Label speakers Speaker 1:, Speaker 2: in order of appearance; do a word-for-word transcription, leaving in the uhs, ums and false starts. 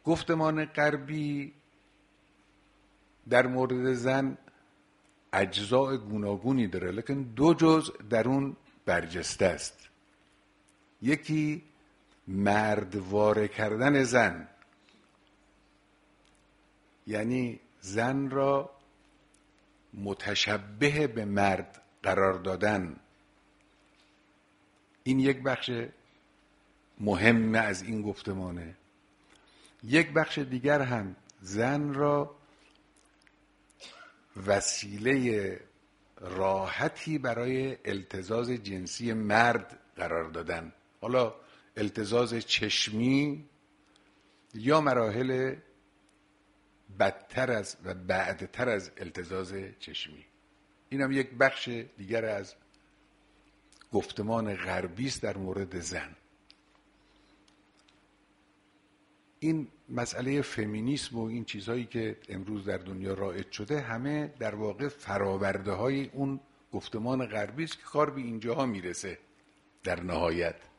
Speaker 1: گفتمان غربی در مورد زن اجزاء گوناگونی داره، لکن دو جزء در اون برجسته است. یکی مردواره کردن زن، یعنی زن را متشبه به مرد قرار دادن. این یک بخش مهم از این گفتمانه. یک بخش دیگر هم زن را وسیله راحتی برای التزاز جنسی مرد قرار دادن، حالا التزاز چشمی یا مراحل بدتر از و بعدتر از التزاز چشمی. این هم یک بخش دیگر از گفتمان غربی است در مورد زن. این مسئله فمینیسم و این چیزهایی که امروز در دنیا رایج شده همه در واقع فراورده های اون گفتمان غربی است که کار به اینجاها میرسه در نهایت.